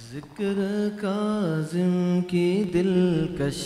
ذکر کاظم کی دلکش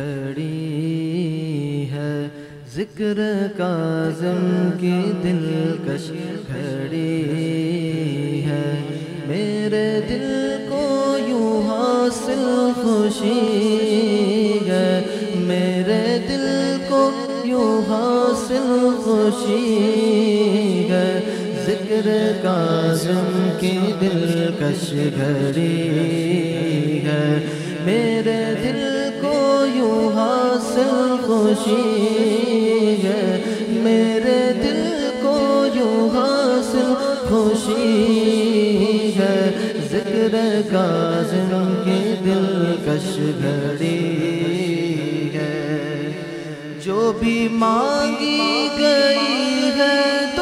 گھڑی ہے، ذکر کاظم کی دلکش گھڑی ہے، میرے دل کو یوں حاصل خوشی ہے، میرے دل کو یوں حاصل خوشی ہے، ذکر کاظم کی دلکش گھڑی ہے، میرے دل کو یوں حاصل خوشی ہے، میرے دل کو یوں حاصل خوشی ہے، ذکر کاظم کی دلکش گھڑی ہے، جو بھی مانگی گئی ہے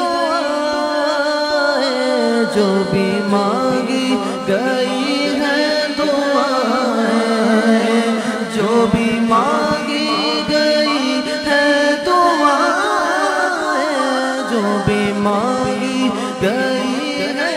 جو بھی مانگی گئی ہے دعائیں، جو بھی مانگی گئی ہے دعائیں، جو بھی مانگی گئی ہے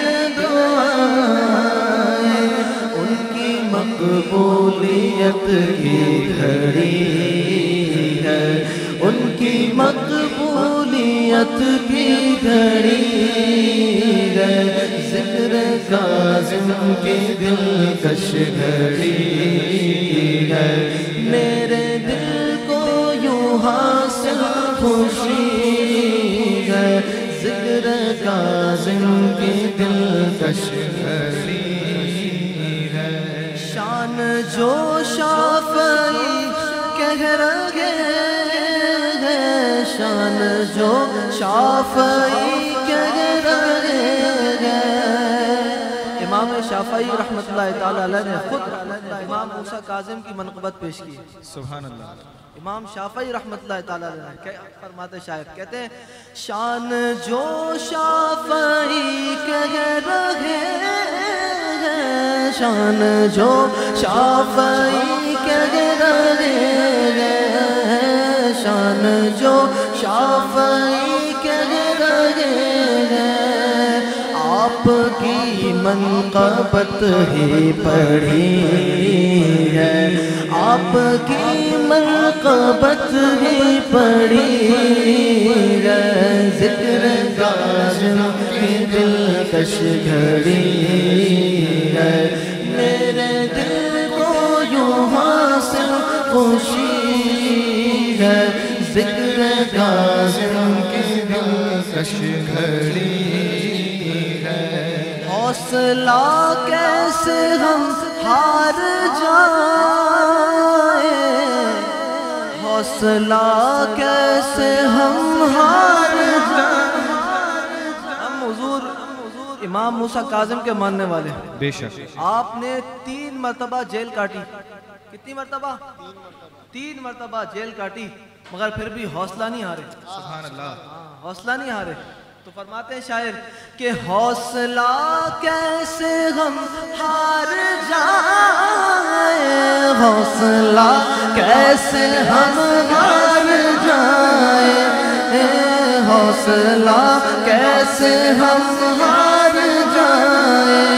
دعائیں، ان کی مقبولیت کی گھڑی ہے، ان کی مقبولیت کی گھڑی ہے، ذکر کاظم کی دلکش گھڑی ہے، میرے دل کو یوں حاصل خوشی ہے، ذکر کاظم کی دلکش گھڑی ہے، شان جو شافعی کہہ رہے ہیں، شان جو شافعی کہہ رہے ہیں، امام شافعی رحمۃ اللہ تعالی علیہ نے خود امام موسیٰ کاظم کی منقبت پیش کی. سبحان اللہ. امام شافعی رحمۃ اللہ تعالی علیہ کیا فرماتے شاعر، کہتے ہیں شان جو شافعی کہہ رہے ہیں، شان جو شافعی کہہ رہے ہیں، شان جو شافعی کہہ رہے ہیں، آپ کی منقبت ہی پڑھی ہے، آپ کی منقبت ہی پڑھی ہے، ذکر کاظم کی دلکش گھڑی ہے، میرے دل کو یوں حاصل خوشی ہے، ذکر کاظم کی دلکش گھڑی ہے، حوصلہ کیسے ہم ہار جائیں، حوصلہ کیسے ہم ہار جائیں، ہم حضور امام موسیٰ کاظم کے ماننے والے ہیں. بے شک. آپ نے 3 مرتبہ جیل کاٹی. کتنی مرتبہ؟ 3 مرتبہ جیل کاٹی، مگر پھر بھی حوصلہ نہیں ہارے. سبحان اللہ. حوصلہ نہیں ہارے. تو فرماتے ہیں شاعر کہ حوصلہ کیسے ہم ہار جائیں، حوصلہ کیسے ہم ہار جائیں، حوصلہ کیسے ہم ہار جائیں،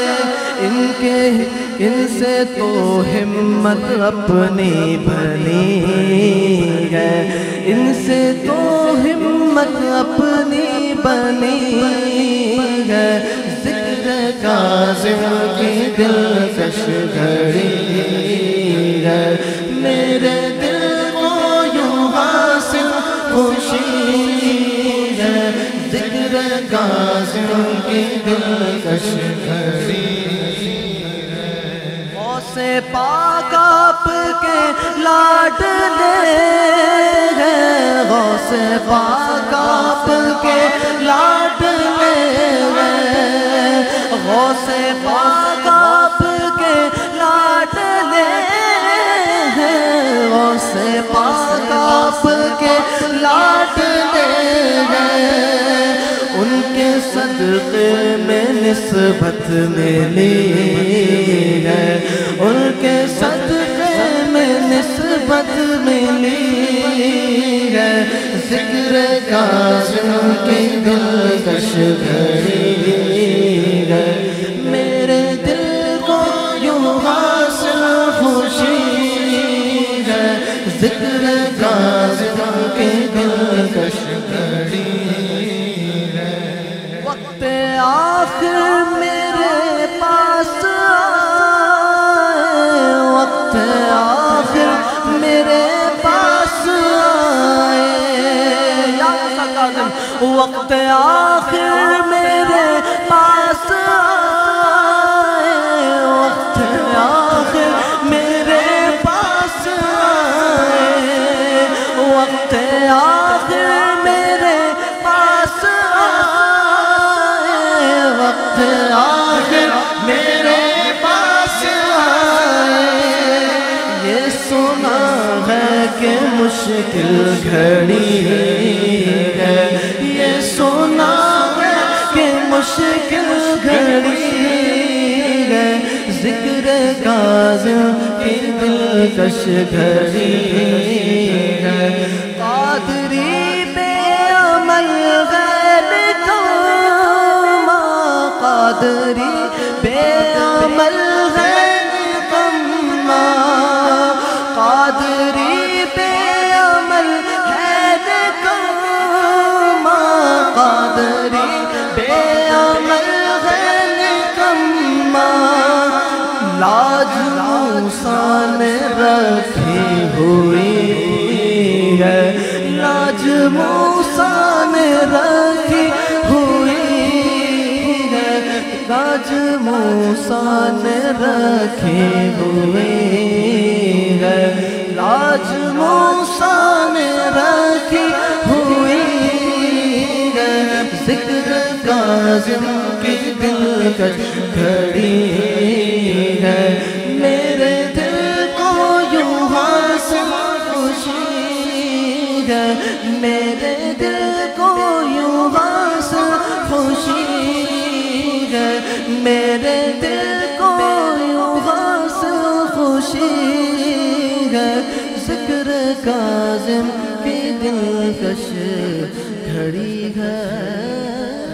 ان سے تو ہمت اپنی بنی ہے، ان سے تو ہمت اپنی بنی ہے، ذکر کاظم کی دلکش گھڑی ہے، میرے دل کو یوں حاصل خوشی ہے، ذکر کاظم کی دلکش گھڑی ہے، غوث پاک آپ کے لاڈلے ہیں، غوث پاک آپ کے لاڈلے ہیں، غوث پاک آپ کے لاڈلے ہیں، غوث پاک آپ کے لاڈلے ہیں، ان کے صدقے میں نسبت ملی ہے، ان کے صدقے میں نسبت ملی ہے، ذکر کاظم کی دلکش گھڑی ہے، میرے دل کو ذکر کاظم کی دلکش گھڑی ہے۔ وقت آخر میرے پاس آئے، وقت آخر میرے پاس آئے، یا کاظم وقت آخر میرے پاس آئے، وقت آخر میرے پاس آئے، وقت آخر میرے پاس آئے، وقت آخر میرے پاس آئے۔ یہ سنا ہے کہ مشکل گھڑی ہے، یہ سنا ہے کہ مشکل گھڑی ہے، ذکر کاظم کی دلکش گھڑی ہے۔ قادری بے عمل غیر کما، قادری بے عمل غیر کما، قادری بے عمل غیر کما، قادری بے عمل غیر کما، لاج موسیٰ نے رکھی ہوئی ہے، لاج موسیٰ نے رکھی ہوئی ہے، لاج موسیٰ نے رکھی ہوئی ہے، لاج موسیٰ نے رکھی ہوئی ہے، ذکر کاظم کی دلکش گھڑی ہے۔ میرے دل کو یوں حاصل خوشی ہے، میرے دل کو یوں حاصل خوشی ہے، میرے دل کو یوں حاصل خوشی ہے، ذکر کاظم کی دلکش گھڑی ہے۔